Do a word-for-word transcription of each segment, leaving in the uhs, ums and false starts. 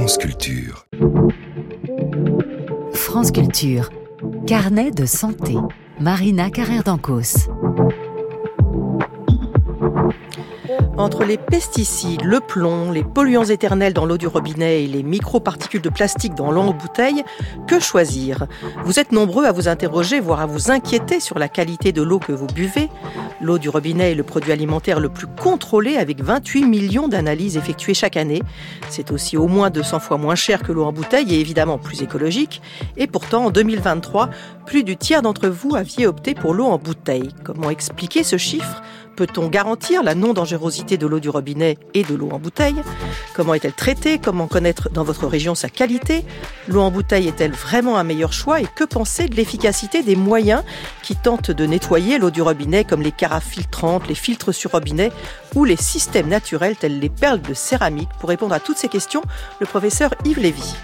France Culture. France Culture. Carnet de santé. Marina Carrère-Dancos. Entre les pesticides, le plomb, les polluants éternels dans l'eau du robinet et les microparticules de plastique dans l'eau en bouteille, que choisir ? Vous êtes nombreux à vous interroger, voire à vous inquiéter sur la qualité de l'eau que vous buvez. L'eau du robinet est le produit alimentaire le plus contrôlé avec vingt-huit millions d'analyses effectuées chaque année. C'est aussi au moins deux cents fois moins cher que l'eau en bouteille et évidemment plus écologique. Et pourtant, en deux mille vingt-trois, plus du tiers d'entre vous aviez opté pour l'eau en bouteille. Comment expliquer ce chiffre ? Peut-on garantir la non-dangerosité de l'eau du robinet et de l'eau en bouteille ? Comment est-elle traitée ? Comment connaître dans votre région sa qualité ? L'eau en bouteille est-elle vraiment un meilleur choix ? Et que penser de l'efficacité des moyens qui tentent de nettoyer l'eau du robinet, comme les carafes filtrantes, les filtres sur robinet ou les systèmes naturels tels les perles de céramique ? Pour répondre à toutes ces questions, le professeur Yves Lévy.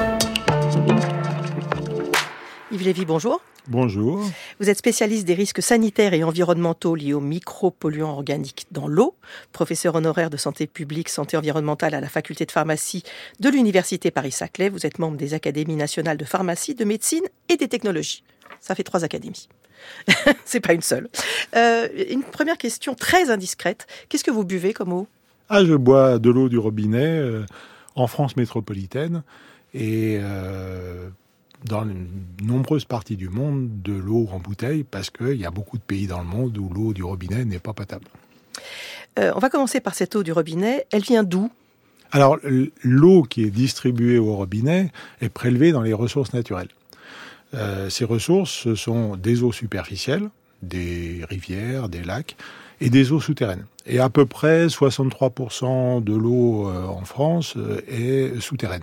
Yves Lévy, bonjour. Bonjour. Vous êtes spécialiste des risques sanitaires et environnementaux liés aux micropolluants organiques dans l'eau, professeur honoraire de santé publique, santé environnementale à la faculté de pharmacie de l'université Paris-Saclay. Vous êtes membre des académies nationales de pharmacie, de médecine et des technologies. Ça fait trois académies. C'est pas une seule. Euh, une première question très indiscrète. Qu'est-ce que vous buvez comme eau ? Ah, je bois de l'eau du robinet euh, en France métropolitaine et euh, dans de nombreuses parties du monde, de l'eau en bouteille, parce qu'il y a beaucoup de pays dans le monde où l'eau du robinet n'est pas potable. Euh, on va commencer par cette eau du robinet. Elle vient d'où ? Alors, l'eau qui est distribuée au robinet est prélevée dans les ressources naturelles. Euh, ces ressources, ce sont des eaux superficielles, des rivières, des lacs, et des eaux souterraines. Et à peu près soixante-trois pour cent de l'eau euh, en France euh, est souterraine.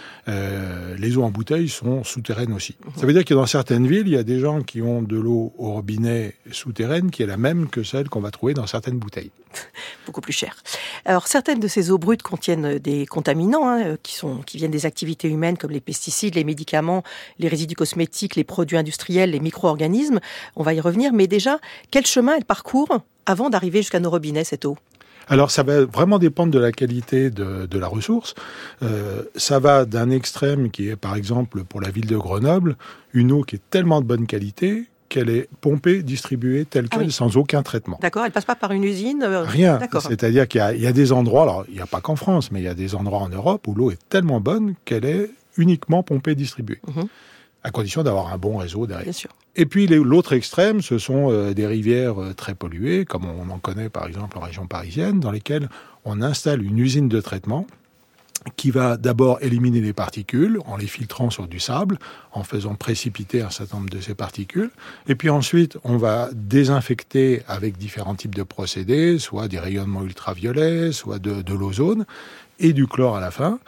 Euh, les eaux en bouteille sont souterraines aussi. Ça veut dire que dans certaines villes, il y a des gens qui ont de l'eau au robinet souterraine qui est la même que celle qu'on va trouver dans certaines bouteilles. Beaucoup plus cher. Alors, certaines de ces eaux brutes contiennent des contaminants hein, qui, sont, qui viennent des activités humaines comme les pesticides, les médicaments, les résidus cosmétiques, les produits industriels, les micro-organismes. On va y revenir. Mais déjà, quel chemin elle parcourt avant d'arriver jusqu'à nos robinets, cette eau ? Alors, ça va vraiment dépendre de la qualité de, de la ressource. Euh, ça va d'un extrême qui est, par exemple, pour la ville de Grenoble, une eau qui est tellement de bonne qualité qu'elle est pompée, distribuée telle quelle, ah oui. sans aucun traitement. D'accord, elle passe pas par une usine euh... Rien. D'accord. C'est-à-dire qu'il y a, il y a des endroits, alors il n'y a pas qu'en France, mais il y a des endroits en Europe où l'eau est tellement bonne qu'elle est uniquement pompée, distribuée. Mmh. À condition d'avoir un bon réseau derrière. Bien sûr. Et puis les, l'autre extrême, ce sont euh, des rivières euh, très polluées, comme on en connaît par exemple en région parisienne, dans lesquelles on installe une usine de traitement qui va d'abord éliminer les particules en les filtrant sur du sable, en faisant précipiter un certain nombre de ces particules. Et puis ensuite, on va désinfecter avec différents types de procédés, soit des rayonnements ultraviolets, soit de, de l'ozone, et du chlore à la fin.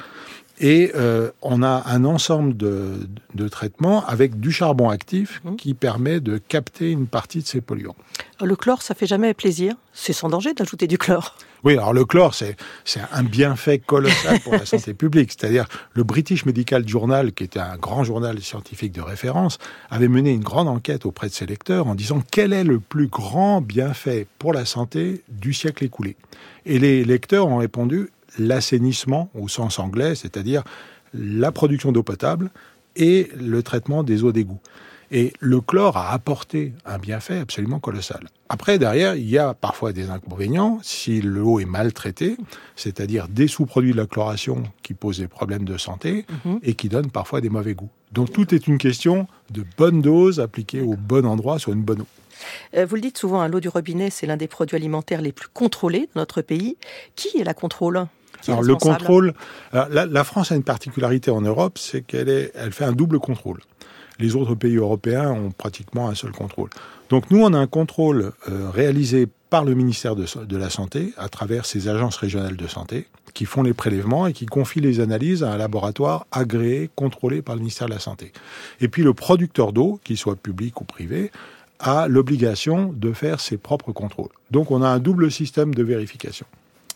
Et euh, on a un ensemble de, de traitements avec du charbon actif mmh. qui permet de capter une partie de ces polluants. Le chlore, ça fait jamais plaisir. C'est sans danger d'ajouter du chlore. Oui, alors le chlore, c'est, c'est un bienfait colossal pour la santé publique. C'est-à-dire, le British Medical Journal, qui était un grand journal scientifique de référence, avait mené une grande enquête auprès de ses lecteurs en disant quel est le plus grand bienfait pour la santé du siècle écoulé. Et les lecteurs ont répondu l'assainissement au sens anglais, c'est-à-dire la production d'eau potable et le traitement des eaux d'égout. Et le chlore a apporté un bienfait absolument colossal. Après, derrière, il y a parfois des inconvénients si l'eau est mal traitée, c'est-à-dire des sous-produits de la chloration qui posent des problèmes de santé mmh. et qui donnent parfois des mauvais goûts. Donc tout est une question de bonne dose appliquée au bon endroit sur une bonne eau. Euh, vous le dites souvent, hein, l'eau du robinet, c'est l'un des produits alimentaires les plus contrôlés dans notre pays. Qui la contrôle ? Alors le contrôle, alors, la, la France a une particularité en Europe, c'est qu'elle est, elle fait un double contrôle. Les autres pays européens ont pratiquement un seul contrôle. Donc nous, on a un contrôle euh, réalisé par le ministère de, de la Santé à travers ses agences régionales de santé qui font les prélèvements et qui confient les analyses à un laboratoire agréé, contrôlé par le ministère de la Santé. Et puis le producteur d'eau, qu'il soit public ou privé, a l'obligation de faire ses propres contrôles. Donc on a un double système de vérification.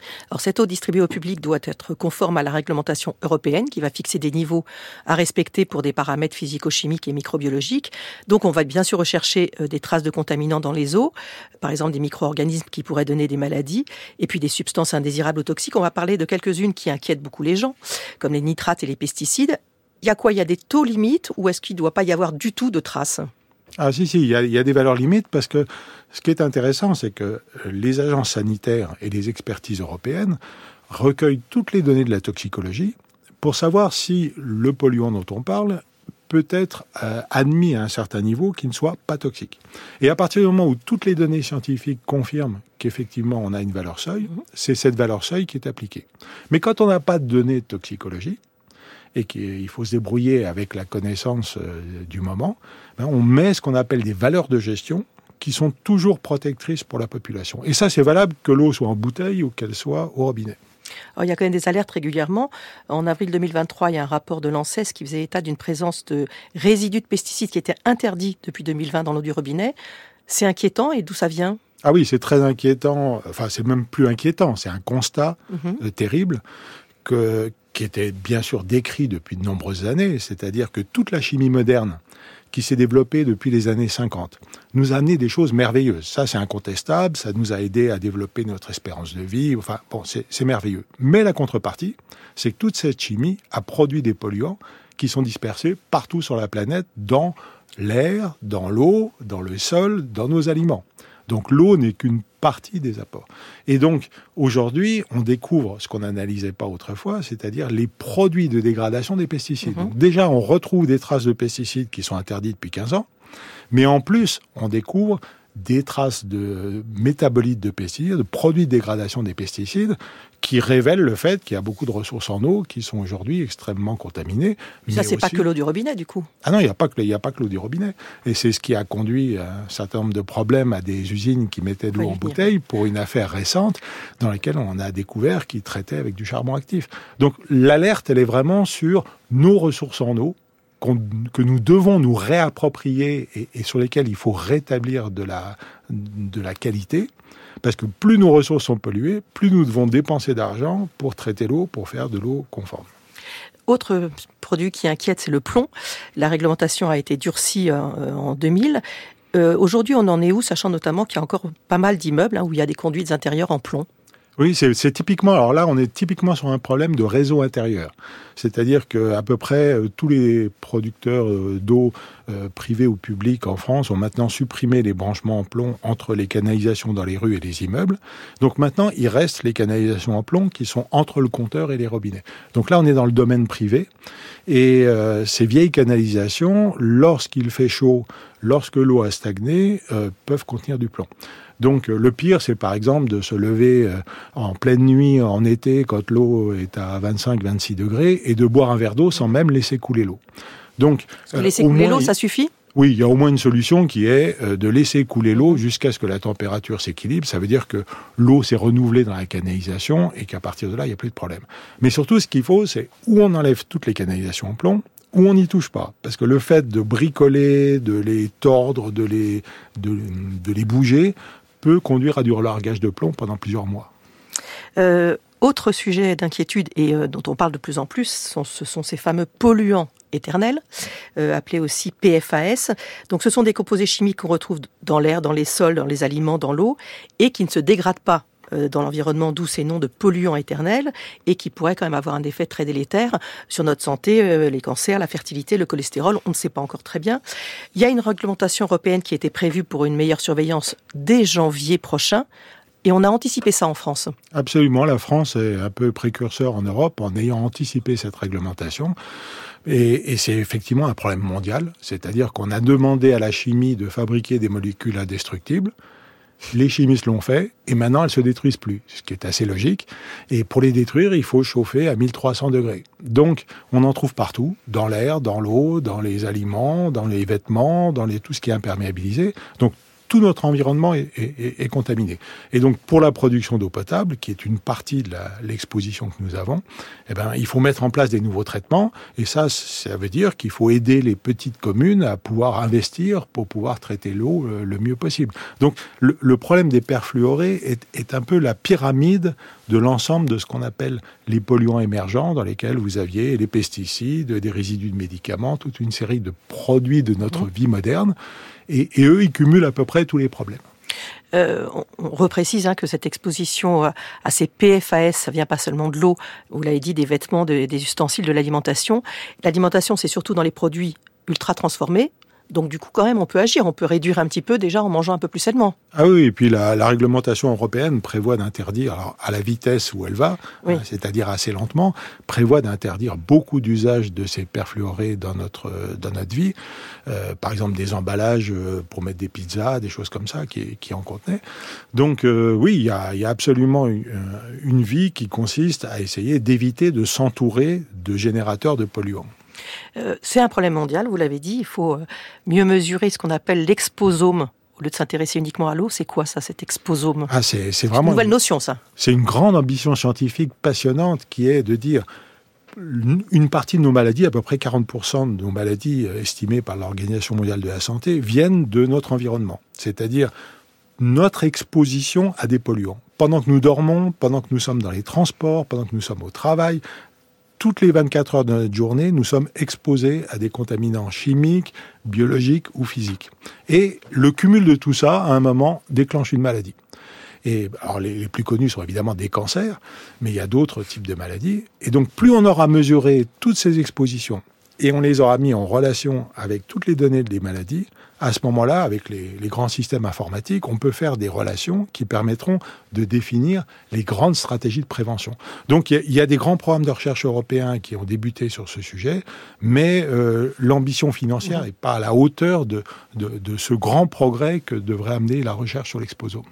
Alors, cette eau distribuée au public doit être conforme à la réglementation européenne qui va fixer des niveaux à respecter pour des paramètres physico-chimiques et microbiologiques. Donc, on va bien sûr rechercher des traces de contaminants dans les eaux, par exemple des micro-organismes qui pourraient donner des maladies, et puis des substances indésirables ou toxiques. On va parler de quelques-unes qui inquiètent beaucoup les gens, comme les nitrates et les pesticides. Il y a quoi ? Il y a des taux limites ou est-ce qu'il ne doit pas y avoir du tout de traces ? Ah si, si, il y a, il y a des valeurs limites parce que ce qui est intéressant, c'est que les agences sanitaires et les expertises européennes recueillent toutes les données de la toxicologie pour savoir si le polluant dont on parle peut être euh, admis à un certain niveau qui ne soit pas toxique. Et à partir du moment où toutes les données scientifiques confirment qu'effectivement on a une valeur seuil, c'est cette valeur seuil qui est appliquée. Mais quand on n'a pas de données de toxicologie, et qu'il faut se débrouiller avec la connaissance euh, du moment, ben on met ce qu'on appelle des valeurs de gestion qui sont toujours protectrices pour la population. Et ça, c'est valable que l'eau soit en bouteille ou qu'elle soit au robinet. Alors, il y a quand même des alertes régulièrement. En avril deux mille vingt-trois, il y a un rapport de l'ANSES qui faisait état d'une présence de résidus de pesticides qui étaient interdits depuis deux mille vingt dans l'eau du robinet. C'est inquiétant et d'où ça vient ? Ah oui, c'est très inquiétant. Enfin, c'est même plus inquiétant. C'est un constat mm-hmm. euh, terrible que... qui était bien sûr décrit depuis de nombreuses années, c'est-à-dire que toute la chimie moderne qui s'est développée depuis les années cinquante nous a amené des choses merveilleuses. Ça, c'est incontestable, ça nous a aidé à développer notre espérance de vie, enfin, bon, c'est, c'est merveilleux. Mais la contrepartie, c'est que toute cette chimie a produit des polluants qui sont dispersés partout sur la planète, dans l'air, dans l'eau, dans le sol, dans nos aliments. Donc l'eau n'est qu'une partie des apports. Et donc, aujourd'hui, on découvre ce qu'on n'analysait pas autrefois, c'est-à-dire les produits de dégradation des pesticides. Mmh. Donc déjà, on retrouve des traces de pesticides qui sont interdits depuis quinze ans, mais en plus, on découvre des traces de métabolites de pesticides, de produits de dégradation des pesticides, qui révèlent le fait qu'il y a beaucoup de ressources en eau qui sont aujourd'hui extrêmement contaminées. Ça, c'est aussi... pas que l'eau du robinet, du coup. Ah non, il n'y a pas que, il n'y a pas que l'eau du robinet. Et c'est ce qui a conduit à un certain nombre de problèmes à des usines qui mettaient de l'eau en bouteille pour une affaire récente dans laquelle on a découvert qu'ils traitaient avec du charbon actif. Donc, l'alerte, elle est vraiment sur nos ressources en eau, que nous devons nous réapproprier et, et sur lesquels il faut rétablir de la, de la qualité, parce que plus nos ressources sont polluées, plus nous devons dépenser d'argent pour traiter l'eau, pour faire de l'eau conforme. Autre produit qui inquiète, c'est le plomb. La réglementation a été durcie euh, en deux mille. Euh, aujourd'hui, on en est où, sachant notamment qu'il y a encore pas mal d'immeubles hein, où il y a des conduites intérieures en plomb ? Oui, c'est, c'est typiquement, alors là, on est typiquement sur un problème de réseau intérieur. C'est-à-dire que à peu près euh, tous les producteurs euh, d'eau euh, privés ou publics en France ont maintenant supprimé les branchements en plomb entre les canalisations dans les rues et les immeubles. Donc maintenant, il reste les canalisations en plomb qui sont entre le compteur et les robinets. Donc là, on est dans le domaine privé. Et euh, ces vieilles canalisations, lorsqu'il fait chaud, lorsque l'eau a stagné, euh, peuvent contenir du plomb. Donc le pire, c'est par exemple de se lever en pleine nuit, en été, quand l'eau est à vingt-cinq à vingt-six degrés, et de boire un verre d'eau sans même laisser couler l'eau. Donc, euh, laisser couler l'eau, ça suffit ? Oui, il y a au moins une solution qui est de laisser couler l'eau jusqu'à ce que la température s'équilibre. Ça veut dire que l'eau s'est renouvelée dans la canalisation et qu'à partir de là, il n'y a plus de problème. Mais surtout, ce qu'il faut, c'est où on enlève toutes les canalisations en plomb, où on n'y touche pas. Parce que le fait de bricoler, de les tordre, de les, de, de les bouger, peut conduire à du relargage de plomb pendant plusieurs mois. Euh, autre sujet d'inquiétude et euh, dont on parle de plus en plus, sont, ce sont ces fameux polluants éternels, euh, appelés aussi P F A S. Donc ce sont des composés chimiques qu'on retrouve dans l'air, dans les sols, dans les aliments, dans l'eau, et qui ne se dégradent pas euh, dans l'environnement, d'où ces noms de polluants éternels, et qui pourraient quand même avoir un effet très délétère sur notre santé, euh, les cancers, la fertilité, le cholestérol, on ne sait pas encore très bien. Il y a une réglementation européenne qui était prévue pour une meilleure surveillance dès janvier prochain, et on a anticipé ça en France. Absolument, la France est un peu précurseur en Europe en ayant anticipé cette réglementation. Et, et c'est effectivement un problème mondial, c'est-à-dire qu'on a demandé à la chimie de fabriquer des molécules indestructibles. Les chimistes l'ont fait, et maintenant elles se détruisent plus, ce qui est assez logique. Et pour les détruire, il faut chauffer à mille trois cents degrés. Donc, on en trouve partout, dans l'air, dans l'eau, dans les aliments, dans les vêtements, dans les, tout ce qui est imperméabilisé. Donc, tout notre environnement est, est, est contaminé. Et donc, pour la production d'eau potable, qui est une partie de la, l'exposition que nous avons, eh ben, il faut mettre en place des nouveaux traitements. Et ça, ça veut dire qu'il faut aider les petites communes à pouvoir investir pour pouvoir traiter l'eau le, le mieux possible. Donc, le, le problème des perfluorés est, est un peu la pyramide de l'ensemble de ce qu'on appelle les polluants émergents, dans lesquels vous aviez les pesticides, des résidus de médicaments, toute une série de produits de notre vie moderne. Et, et eux, ils cumulent à peu près tous les problèmes. Euh, on, on reprécise hein, que cette exposition à, à ces P F A S, ça vient pas seulement de l'eau, vous l'avez dit, des vêtements, de, des ustensiles, de l'alimentation. L'alimentation, c'est surtout dans les produits ultra transformés. Donc du coup, quand même, on peut agir, on peut réduire un petit peu déjà en mangeant un peu plus sainement. Ah oui, et puis la, la réglementation européenne prévoit d'interdire, alors à la vitesse où elle va, oui. hein, c'est-à-dire assez lentement, prévoit d'interdire beaucoup d'usages de ces perfluorés dans notre dans notre vie. Euh, par exemple, des emballages pour mettre des pizzas, des choses comme ça qui, qui en contenaient. Donc euh, oui, il y a, y a absolument une, une vie qui consiste à essayer d'éviter de s'entourer de générateurs de polluants. Euh, c'est un problème mondial, vous l'avez dit, il faut mieux mesurer ce qu'on appelle l'exposome. Au lieu de s'intéresser uniquement à l'eau, c'est quoi ça, cet exposome ? Ah, c'est, c'est vraiment une nouvelle notion, ça. C'est une grande ambition scientifique passionnante qui est de dire une partie de nos maladies, à peu près quarante pour cent de nos maladies estimées par l'Organisation mondiale de la santé, viennent de notre environnement. C'est-à-dire notre exposition à des polluants. Pendant que nous dormons, pendant que nous sommes dans les transports, pendant que nous sommes au travail, toutes les vingt-quatre heures de notre journée, nous sommes exposés à des contaminants chimiques, biologiques ou physiques. Et le cumul de tout ça, à un moment, déclenche une maladie. Et alors les, les plus connus sont évidemment des cancers, mais il y a d'autres types de maladies. Et donc, plus on aura mesuré toutes ces expositions et on les aura mis en relation avec toutes les données des maladies, à ce moment-là, avec les, les grands systèmes informatiques, on peut faire des relations qui permettront de définir les grandes stratégies de prévention. Donc il y, y a des grands programmes de recherche européens qui ont débuté sur ce sujet, mais euh, l'ambition financière n'est mmh. pas à la hauteur de, de, de ce grand progrès que devrait amener la recherche sur l'exposome.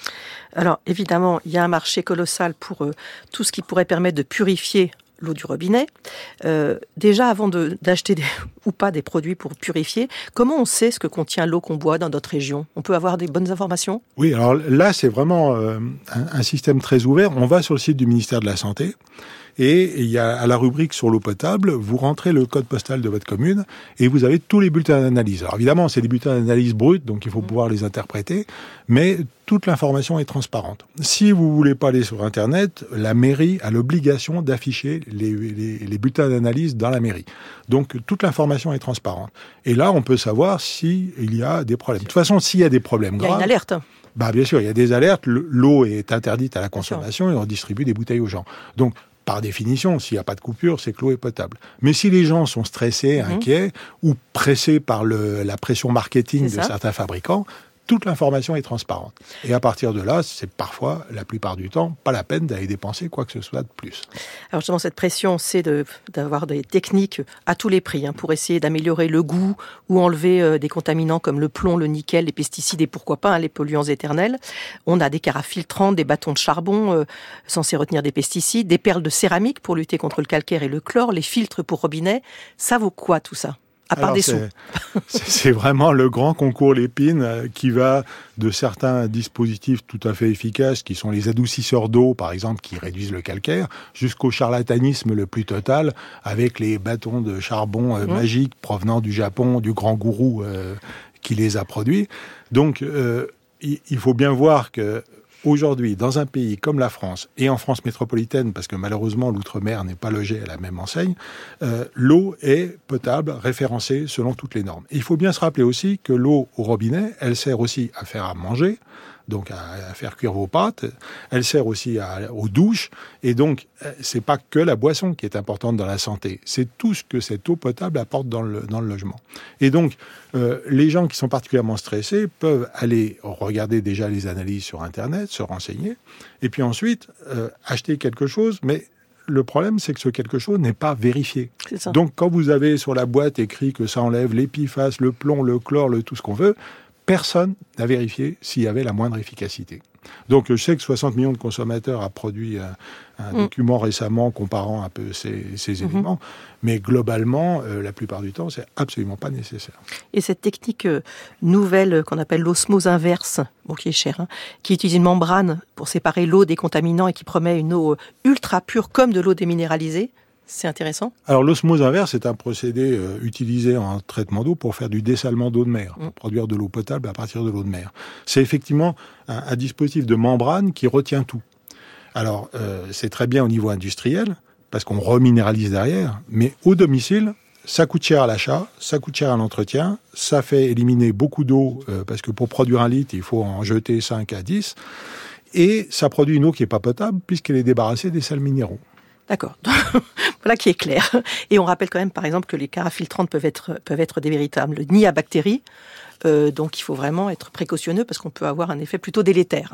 Alors évidemment, il y a un marché colossal pour euh, tout ce qui pourrait permettre de purifier l'eau du robinet. Euh, déjà, avant de, d'acheter des, ou pas des produits pour purifier, comment on sait ce que contient l'eau qu'on boit dans notre région ? On peut avoir des bonnes informations ? Oui, alors là, c'est vraiment euh, un, un système très ouvert. On va sur le site du ministère de la Santé et il y a à la rubrique sur l'eau potable, vous rentrez le code postal de votre commune et vous avez tous les bulletins d'analyse. Alors évidemment, c'est des bulletins d'analyse bruts, donc il faut pouvoir les interpréter, mais toute l'information est transparente. Si vous voulez pas aller sur Internet, la mairie a l'obligation d'afficher les, les, les bulletins d'analyse dans la mairie. Donc toute l'information est transparente. Et là, on peut savoir s'il y a des problèmes. De toute façon, s'il y a des problèmes graves... Il y a une alerte. Bah bien sûr, il y a des alertes. L'eau est interdite à la consommation et on distribue des bouteilles aux gens. Donc, par définition, s'il n'y a pas de coupure, c'est que l'eau est potable. Mais si les gens sont stressés, mmh. inquiets, ou pressés par le, la pression marketing c'est de ça. certains fabricants, toute l'information est transparente. Et à partir de là, c'est parfois, la plupart du temps, pas la peine d'aller dépenser quoi que ce soit de plus. Alors justement, cette pression, c'est de, d'avoir des techniques à tous les prix hein, pour essayer d'améliorer le goût ou enlever euh, des contaminants comme le plomb, le nickel, les pesticides et pourquoi pas hein, les polluants éternels. On a des carafes filtrantes, des bâtons de charbon euh, censés retenir des pesticides, des perles de céramique pour lutter contre le calcaire et le chlore, les filtres pour robinet. Ça vaut quoi tout ça ? À part Alors, des c'est, sous. c'est, c'est vraiment le grand concours Lépine euh, qui va de certains dispositifs tout à fait efficaces, qui sont les adoucisseurs d'eau, par exemple, qui réduisent le calcaire, jusqu'au charlatanisme le plus total, avec les bâtons de charbon euh, mmh. magiques provenant du Japon, du grand gourou euh, qui les a produits. Donc, euh, il, il faut bien voir que aujourd'hui, dans un pays comme la France, et en France métropolitaine, parce que malheureusement l'outre-mer n'est pas logé à la même enseigne, euh, l'eau est potable, référencée selon toutes les normes. Et il faut bien se rappeler aussi que l'eau au robinet, elle sert aussi à faire à manger, donc à, à faire cuire vos pâtes, elle sert aussi à, aux douches, et donc c'est pas que la boisson qui est importante dans la santé, c'est tout ce que cette eau potable apporte dans le, dans le logement. Et donc, euh, les gens qui sont particulièrement stressés peuvent aller regarder déjà les analyses sur Internet, se renseigner, et puis ensuite euh, acheter quelque chose, mais le problème, c'est que ce quelque chose n'est pas vérifié. C'est ça. Donc, quand vous avez sur la boîte écrit que ça enlève les P F A S, le plomb, le chlore, le tout ce qu'on veut, personne n'a vérifié s'il y avait la moindre efficacité. Donc, je sais que soixante millions de consommateurs a produit un, un mmh. document récemment comparant un peu ces, ces mmh. éléments, mais globalement, euh, la plupart du temps, c'est absolument pas nécessaire. Et cette technique euh, nouvelle qu'on appelle l'osmose inverse, bon, qui est chère, hein, qui utilise une membrane pour séparer l'eau des contaminants et qui promet une eau ultra pure comme de l'eau déminéralisée, c'est intéressant. Alors l'osmose inverse est un procédé euh, utilisé en traitement d'eau pour faire du dessalement d'eau de mer, pour mmh. produire de l'eau potable à partir de l'eau de mer. C'est effectivement un, un dispositif de membrane qui retient tout. Alors, euh, c'est très bien au niveau industriel, parce qu'on reminéralise derrière, mais au domicile, ça coûte cher à l'achat, ça coûte cher à l'entretien, ça fait éliminer beaucoup d'eau, euh, parce que pour produire un litre, il faut en jeter cinq à dix, et ça produit une eau qui n'est pas potable, puisqu'elle est débarrassée des sels minéraux. D'accord. Voilà qui est clair. Et on rappelle quand même, par exemple, que les carafes filtrantes peuvent être, peuvent être des véritables nids à bactéries. Euh, donc, il faut vraiment être précautionneux parce qu'on peut avoir un effet plutôt délétère.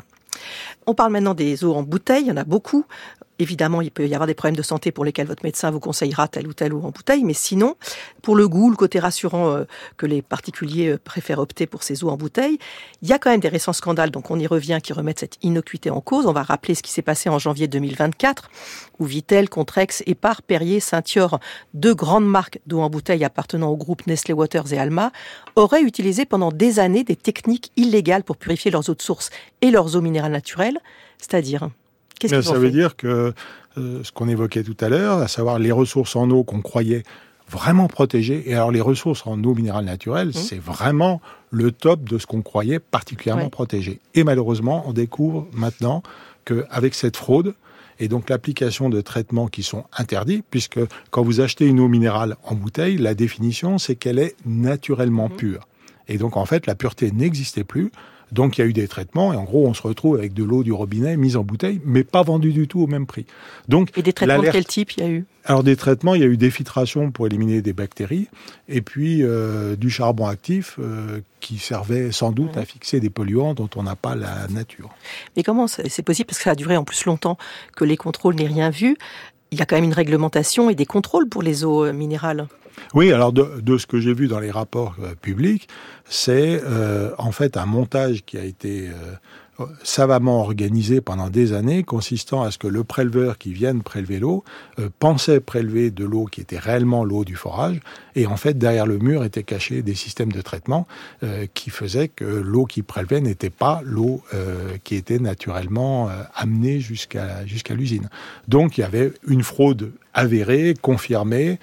On parle maintenant des eaux en bouteille. Il y en a beaucoup. Évidemment, il peut y avoir des problèmes de santé pour lesquels votre médecin vous conseillera telle ou telle eau en bouteille. Mais sinon, pour le goût, le côté rassurant euh, que les particuliers euh, préfèrent opter pour ces eaux en bouteille, il y a quand même des récents scandales, donc on y revient, qui remettent cette innocuité en cause. On va rappeler ce qui s'est passé en janvier deux mille vingt-quatre, où Vittel, Contrex, Épar, Perrier, Saint-Yor, deux grandes marques d'eau en bouteille appartenant au groupe Nestlé Waters et Alma, auraient utilisé pendant des années des techniques illégales pour purifier leurs eaux de source et leurs eaux minérales naturelles. C'est-à-dire... Qu'est-ce qu'ils Ça ont veut fait dire que euh, ce qu'on évoquait tout à l'heure, à savoir les ressources en eau qu'on croyait vraiment protégées, et alors les ressources en eau minérale naturelle, mmh. c'est vraiment le top de ce qu'on croyait particulièrement ouais. protégé. Et malheureusement, on découvre maintenant qu'avec cette fraude, et donc l'application de traitements qui sont interdits, puisque quand vous achetez une eau minérale en bouteille, la définition, c'est qu'elle est naturellement mmh. pure. Et donc en fait, la pureté n'existait plus. Donc, il y a eu des traitements, et en gros, on se retrouve avec de l'eau du robinet mise en bouteille, mais pas vendue du tout au même prix. Donc, et des traitements de quel type il y a eu ? Alors, des traitements, il y a eu des filtrations pour éliminer des bactéries, et puis euh, du charbon actif euh, qui servait sans doute à fixer des polluants dont on n'a pas la nature. Mais comment c'est possible ? Parce que ça a duré en plus longtemps que les contrôles n'aient rien vu. Il y a quand même une réglementation et des contrôles pour les eaux minérales. Oui, alors de, de ce que j'ai vu dans les rapports euh, publics, c'est euh, en fait un montage qui a été euh, savamment organisé pendant des années, consistant à ce que le préleveur qui vienne prélever l'eau euh, pensait prélever de l'eau qui était réellement l'eau du forage, et en fait derrière le mur étaient cachés des systèmes de traitement euh, qui faisaient que l'eau qu'il prélevait n'était pas l'eau euh, qui était naturellement euh, amenée jusqu'à, jusqu'à l'usine. Donc il y avait une fraude avérée, confirmée,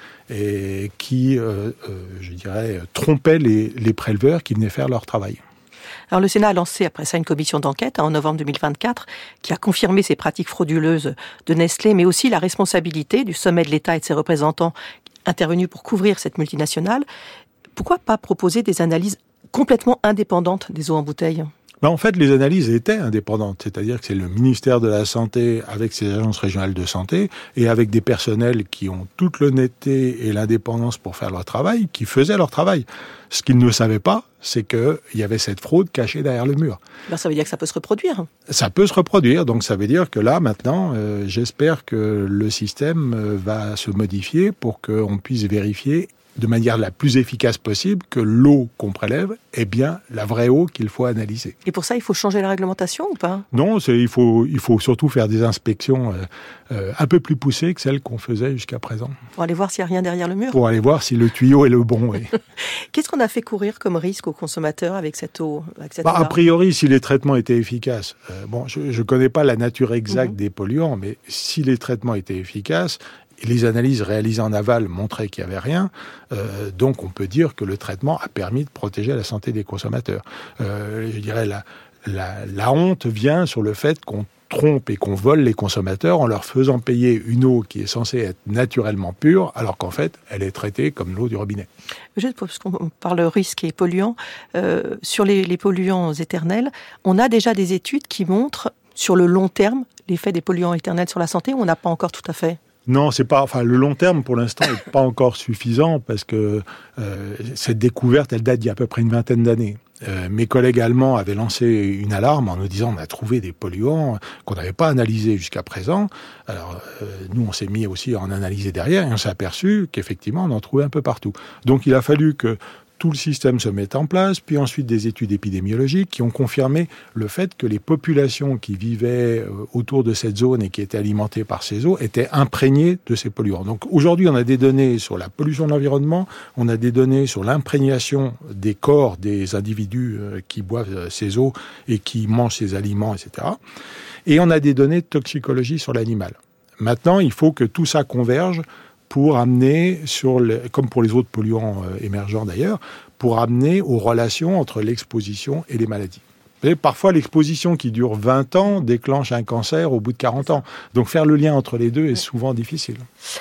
et qui, euh, euh, je dirais, trompait les, les préleveurs qui venaient faire leur travail. Alors le Sénat a lancé après ça une commission d'enquête hein, en novembre deux mille vingt-quatre qui a confirmé ces pratiques frauduleuses de Nestlé, mais aussi la responsabilité du sommet de l'État et de ses représentants intervenus pour couvrir cette multinationale. Pourquoi pas proposer des analyses complètement indépendantes des eaux en bouteille ? Ben en fait, les analyses étaient indépendantes, c'est-à-dire que c'est le ministère de la Santé avec ses agences régionales de santé et avec des personnels qui ont toute l'honnêteté et l'indépendance pour faire leur travail, qui faisaient leur travail. Ce qu'ils ne savaient pas, c'est qu'il y avait cette fraude cachée derrière le mur. Ben ça veut dire que ça peut se reproduire. Ça peut se reproduire, donc ça veut dire que là, maintenant, euh, j'espère que le système euh, va se modifier pour qu'on puisse vérifier de manière la plus efficace possible que l'eau qu'on prélève est bien la vraie eau qu'il faut analyser. Et pour ça, il faut changer la réglementation ou pas ? Non, c'est, il faut, il faut surtout faire des inspections euh, euh, un peu plus poussées que celles qu'on faisait jusqu'à présent. Pour aller voir s'il n'y a rien derrière le mur ? Pour aller voir si le tuyau est le bon, oui. Qu'est-ce qu'on a fait courir comme risque aux consommateurs avec cette eau avec cette bah, eau-là ? A priori, si les traitements étaient efficaces, euh, bon, je ne connais pas la nature exacte mmh. des polluants, mais si les traitements étaient efficaces, les analyses réalisées en aval montraient qu'il n'y avait rien, euh, donc on peut dire que le traitement a permis de protéger la santé des consommateurs. Euh, je dirais la, la, la honte vient sur le fait qu'on trompe et qu'on vole les consommateurs en leur faisant payer une eau qui est censée être naturellement pure, alors qu'en fait, elle est traitée comme l'eau du robinet. Juste parce qu'on parle risque et polluants, euh, sur les, les polluants éternels, on a déjà des études qui montrent sur le long terme l'effet des polluants éternels sur la santé, ou on n'a pas encore tout à fait ? Non, c'est pas. Enfin, le long terme pour l'instant n'est pas encore suffisant parce que euh, cette découverte, elle date d'il y a à peu près une vingtaine d'années. Euh, mes collègues allemands avaient lancé une alarme en nous disant on a trouvé des polluants qu'on n'avait pas analysés jusqu'à présent. Alors euh, nous, on s'est mis aussi à en analyser derrière et on s'est aperçu qu'effectivement, on en trouvait un peu partout. Donc, il a fallu que tout le système se met en place, puis ensuite des études épidémiologiques qui ont confirmé le fait que les populations qui vivaient autour de cette zone et qui étaient alimentées par ces eaux étaient imprégnées de ces polluants. Donc aujourd'hui, on a des données sur la pollution de l'environnement, on a des données sur l'imprégnation des corps des individus qui boivent ces eaux et qui mangent ces aliments, et cetera. Et on a des données de toxicologie sur l'animal. Maintenant, il faut que tout ça converge pour amener, sur le, comme pour les autres polluants euh, émergents d'ailleurs, pour amener aux relations entre l'exposition et les maladies. Et parfois, l'exposition qui dure vingt ans déclenche un cancer au bout de quarante ans. Donc faire le lien entre les deux est souvent difficile.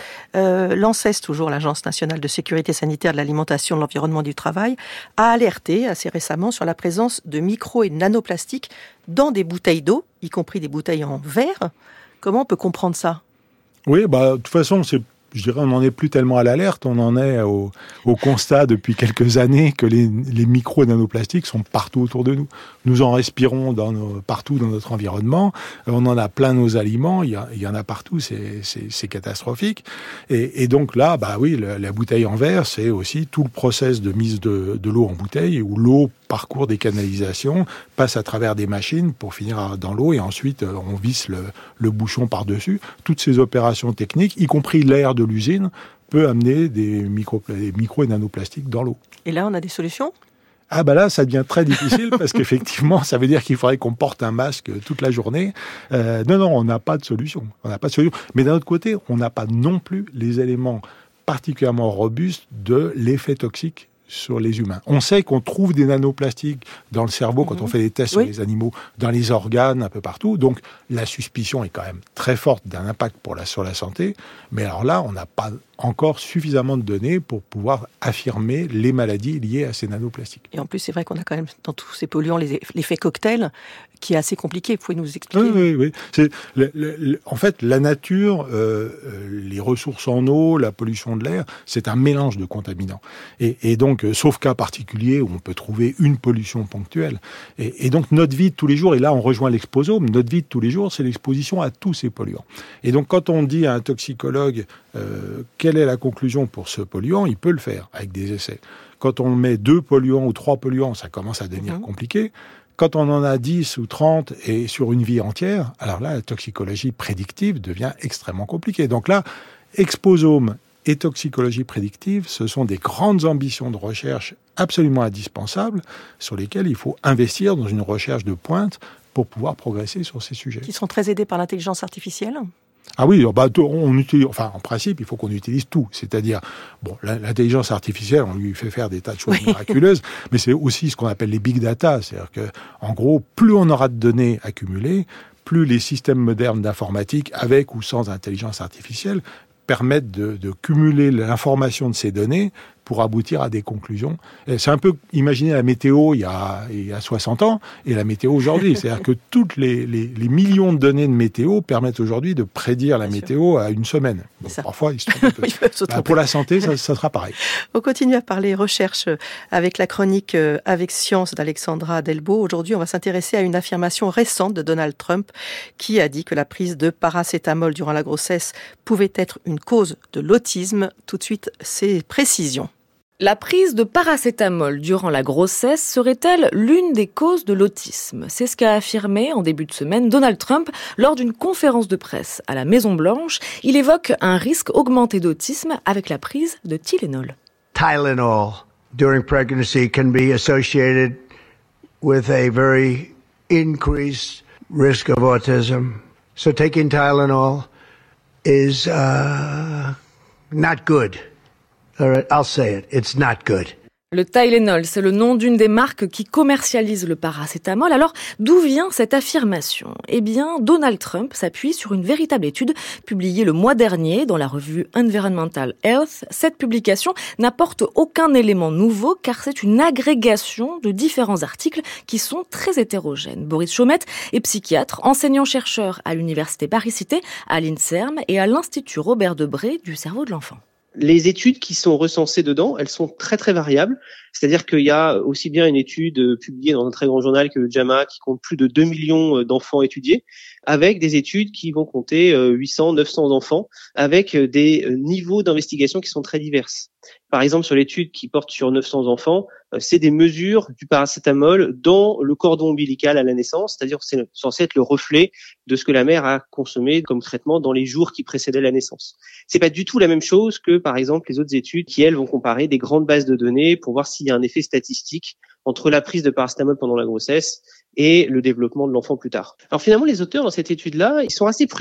Euh, L'ANSES, toujours l'Agence nationale de sécurité sanitaire de l'alimentation, de l'environnement et du travail, a alerté assez récemment sur la présence de micro et nanoplastiques dans des bouteilles d'eau, y compris des bouteilles en verre. Comment on peut comprendre ça ? Oui, bah, de toute façon, c'est je dirais, on n'en est plus tellement à l'alerte, on en est au, au constat depuis quelques années que les, les micro et nanoplastiques sont partout autour de nous. Nous en respirons dans nos, partout dans notre environnement, on en a plein nos aliments, il y, a, il y en a partout, c'est, c'est, c'est catastrophique. Et, et donc là, bah oui, la, la bouteille en verre, c'est aussi tout le process de mise de, de l'eau en bouteille, où l'eau parcourt des canalisations, passe à travers des machines pour finir dans l'eau, et ensuite on visse le, le bouchon par-dessus. Toutes ces opérations techniques, y compris l'air de l'usine, peut amener des micro, des micro et nanoplastiques dans l'eau. Et là, on a des solutions ? Ah bah là, ça devient très difficile parce qu'effectivement, ça veut dire qu'il faudrait qu'on porte un masque toute la journée. Euh, non, non, on n'a pas de solution. On n'a pas de solution. Mais d'un autre côté, on n'a pas non plus les éléments particulièrement robustes de l'effet toxique sur les humains. On sait qu'on trouve des nanoplastiques dans le cerveau mmh. quand on fait des tests oui. sur les animaux, dans les organes, un peu partout. Donc, la suspicion est quand même très forte d'un impact pour la, sur la santé. Mais alors là, on n'a pas encore suffisamment de données pour pouvoir affirmer les maladies liées à ces nanoplastiques. Et en plus, c'est vrai qu'on a quand même dans tous ces polluants les, l'effet cocktail qui est assez compliqué. Vous pouvez nous expliquer ? Oui, oui, oui. C'est, le, le, en fait, la nature, euh, les ressources en eau, la pollution de l'air, c'est un mélange de contaminants. Et, et donc, euh, sauf cas particulier où on peut trouver une pollution ponctuelle. Et, et donc, notre vie de tous les jours, et là on rejoint l'exposome, notre vie de tous les jours, c'est l'exposition à tous ces polluants. Et donc, quand on dit à un toxicologue euh, quelle est la conclusion pour ce polluant, il peut le faire avec des essais. Quand on met deux polluants ou trois polluants, ça commence à devenir mmh. compliqué. Quand on en a dix ou trente et sur une vie entière, alors là, la toxicologie prédictive devient extrêmement compliquée. Donc là, exposome et toxicologie prédictive, ce sont des grandes ambitions de recherche absolument indispensables sur lesquelles il faut investir dans une recherche de pointe pour pouvoir progresser sur ces sujets. Qui sont très aidés par l'intelligence artificielle ? Ah oui, bah, on utilise, enfin, en principe, il faut qu'on utilise tout. C'est-à-dire, bon, l'intelligence artificielle, on lui fait faire des tas de choses oui. miraculeuses, mais c'est aussi ce qu'on appelle les big data. C'est-à-dire que, en gros, plus on aura de données accumulées, plus les systèmes modernes d'informatique, avec ou sans intelligence artificielle, permettent de, de cumuler l'information de ces données pour aboutir à des conclusions. Et c'est un peu imaginer la météo il y a, il y a soixante ans et la météo aujourd'hui. C'est-à-dire que toutes les, les, les millions de données de météo permettent aujourd'hui de prédire la Bien météo sûr. À une semaine. Bon, parfois, ils se trompent un peu. Bah, pour la santé, ça, ça sera pareil. On continue à parler recherche avec la chronique Avec Science d'Alexandra Delbo. Aujourd'hui, on va s'intéresser à une affirmation récente de Donald Trump qui a dit que la prise de paracétamol durant la grossesse pouvait être une cause de l'autisme. Tout de suite, ces précisions. La prise de paracétamol durant la grossesse serait-elle l'une des causes de l'autisme ? C'est ce qu'a affirmé en début de semaine Donald Trump lors d'une conférence de presse à la Maison-Blanche. Il évoque un risque augmenté d'autisme avec la prise de Tylenol. Tylenol during pregnancy can be associated with a very increased risk of autism. So taking Tylenol is uh, not good. All right, I'll say it. It's not good. Le Tylenol, c'est le nom d'une des marques qui commercialise le paracétamol. Alors, d'où vient cette affirmation ? Eh bien, Donald Trump s'appuie sur une véritable étude publiée le mois dernier dans la revue Environmental Health. Cette publication n'apporte aucun élément nouveau car c'est une agrégation de différents articles qui sont très hétérogènes. Boris Chaumette est psychiatre, enseignant-chercheur à l'université Paris-Cité, à l'INSERM et à l'Institut Robert Debré du cerveau de l'enfant. Les études qui sont recensées dedans, elles sont très très variables. C'est-à-dire qu'il y a aussi bien une étude publiée dans un très grand journal que le JAMA qui compte plus de deux millions d'enfants étudiés, avec des études qui vont compter huit cents, neuf cents enfants, avec des niveaux d'investigation qui sont très diverses. Par exemple, sur l'étude qui porte sur neuf cents enfants, c'est des mesures du paracétamol dans le cordon ombilical à la naissance, c'est-à-dire que c'est censé être le reflet de ce que la mère a consommé comme traitement dans les jours qui précédaient la naissance. C'est pas du tout la même chose que, par exemple, les autres études qui, elles, vont comparer des grandes bases de données pour voir s'il y a un effet statistique entre la prise de paracétamol pendant la grossesse et le développement de l'enfant plus tard. Alors finalement, les auteurs dans cette étude-là, ils sont assez prudents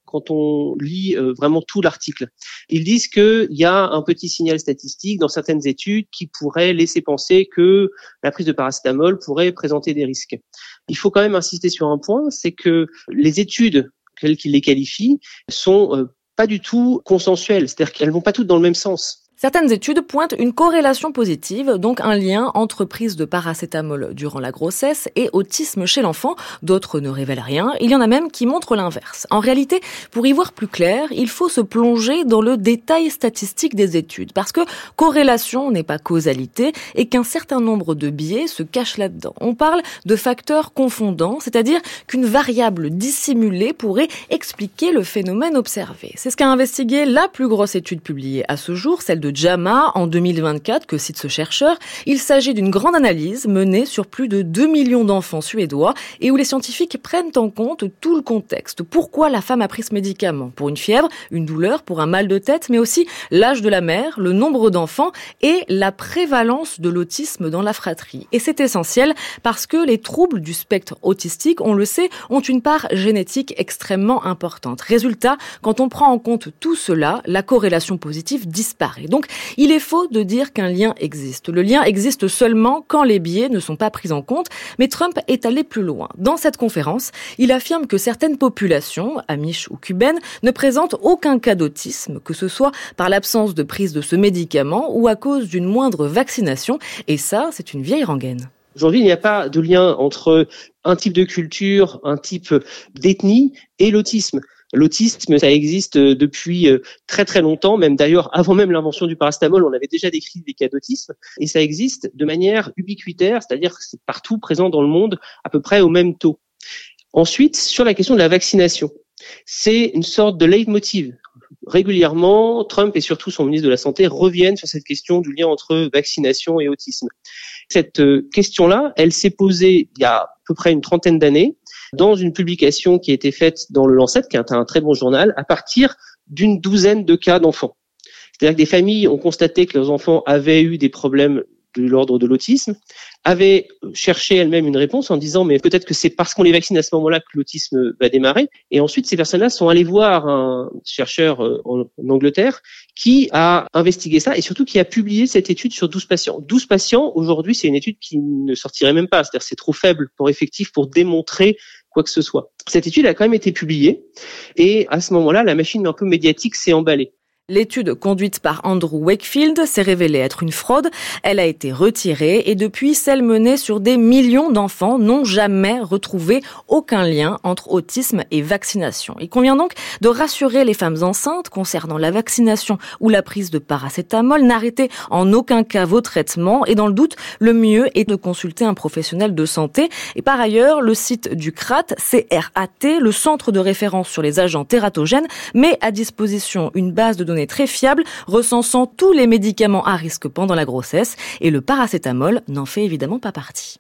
quand on lit euh, vraiment tout l'article. Ils disent qu'il y a un petit signal statistique dans certaines études qui pourrait laisser penser que la prise de paracétamol pourrait présenter des risques. Il faut quand même insister sur un point, c'est que les études, telles qu'ils les qualifient, sont euh, pas du tout consensuelles, c'est-à-dire qu'elles vont pas toutes dans le même sens. Certaines études pointent une corrélation positive, donc un lien entre prise de paracétamol durant la grossesse et autisme chez l'enfant. D'autres ne révèlent rien. Il y en a même qui montrent l'inverse. En réalité, pour y voir plus clair, il faut se plonger dans le détail statistique des études, parce que corrélation n'est pas causalité et qu'un certain nombre de biais se cachent là-dedans. On parle de facteurs confondants, c'est-à-dire qu'une variable dissimulée pourrait expliquer le phénomène observé. C'est ce qu'a investigué la plus grosse étude publiée à ce jour, celle de JAMA en deux mille vingt-quatre, que cite ce chercheur. Il s'agit d'une grande analyse menée sur plus de deux millions d'enfants suédois et où les scientifiques prennent en compte tout le contexte. Pourquoi la femme a pris ce médicament ? Pour une fièvre, une douleur, pour un mal de tête, mais aussi l'âge de la mère, le nombre d'enfants et la prévalence de l'autisme dans la fratrie. Et c'est essentiel parce que les troubles du spectre autistique, on le sait, ont une part génétique extrêmement importante. Résultat, quand on prend en compte tout cela, la corrélation positive disparaît. Donc, il est faux de dire qu'un lien existe. Le lien existe seulement quand les biais ne sont pas pris en compte, mais Trump est allé plus loin. Dans cette conférence, il affirme que certaines populations, amish ou cubaines, ne présentent aucun cas d'autisme, que ce soit par l'absence de prise de ce médicament ou à cause d'une moindre vaccination. Et ça, c'est une vieille rengaine. Aujourd'hui, il n'y a pas de lien entre un type de culture, un type d'ethnie et l'autisme. L'autisme, ça existe depuis très très longtemps, même d'ailleurs avant même l'invention du paracétamol, on avait déjà décrit des cas d'autisme, et ça existe de manière ubiquitaire, c'est-à-dire que c'est partout présent dans le monde à peu près au même taux. Ensuite, sur la question de la vaccination, c'est une sorte de leitmotiv. Régulièrement, Trump et surtout son ministre de la Santé reviennent sur cette question du lien entre vaccination et autisme. Cette question-là, elle s'est posée il y a à peu près une trentaine d'années dans une publication qui a été faite dans le Lancet, qui est un très bon journal, à partir d'une douzaine de cas d'enfants. C'est-à-dire que des familles ont constaté que leurs enfants avaient eu des problèmes de l'ordre de l'autisme, avaient cherché elles-mêmes une réponse en disant mais peut-être que c'est parce qu'on les vaccine à ce moment-là que l'autisme va démarrer. Et ensuite, ces personnes-là sont allées voir un chercheur en Angleterre qui a investigué ça et surtout qui a publié cette étude sur douze patients. douze patients, aujourd'hui, c'est une étude qui ne sortirait même pas. C'est-à-dire c'est trop faible pour effectif pour démontrer quoi que ce soit. Cette étude a quand même été publiée et à ce moment-là, la machine un peu médiatique s'est emballée. L'étude conduite par Andrew Wakefield s'est révélée être une fraude. Elle a été retirée et depuis, celle menée sur des millions d'enfants n'ont jamais retrouvé aucun lien entre autisme et vaccination. Il convient donc de rassurer les femmes enceintes concernant la vaccination ou la prise de paracétamol. N'arrêtez en aucun cas vos traitements et dans le doute, le mieux est de consulter un professionnel de santé. Et par ailleurs, le site du C R A T, C R A T, le centre de référence sur les agents tératogènes, met à disposition une base de données très fiable, recensant tous les médicaments à risque pendant la grossesse, et le paracétamol n'en fait évidemment pas partie.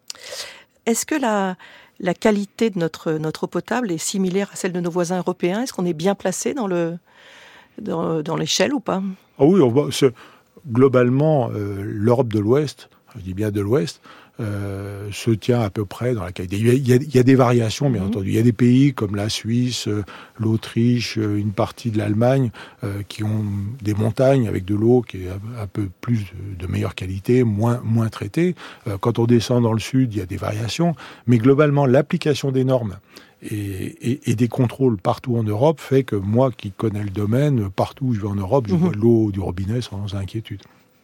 Est-ce que la, la qualité de notre, notre eau potable est similaire à celle de nos voisins européens ? Est-ce qu'on est bien placé dans, le, dans, dans l'échelle ou pas ? Ah oui, on va, c'est, globalement, euh, l'Europe de l'Ouest, je dis bien de l'Ouest, Euh, se tient à peu près dans la qualité. Il y a, il y a, il y a des variations, bien mmh. entendu. Il y a des pays comme la Suisse, euh, l'Autriche, euh, une partie de l'Allemagne, euh, qui ont des montagnes avec de l'eau qui est un, un peu plus de, de meilleure qualité, moins, moins traitée. Euh, quand on descend dans le sud, il y a des variations. Mais globalement, l'application des normes et, et, et des contrôles partout en Europe fait que moi, qui connais le domaine, partout où je vais en Europe, je mmh. bois de l'eau du robinet sans inquiétude.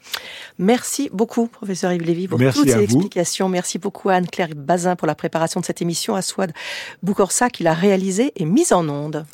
Merci beaucoup, professeur Yves Lévy, pour Merci toutes ces vous. explications. Merci beaucoup à Anne-Claire Bazin pour la préparation de cette émission, à Souad Boukorsa qui l'a réalisée et mise en onde.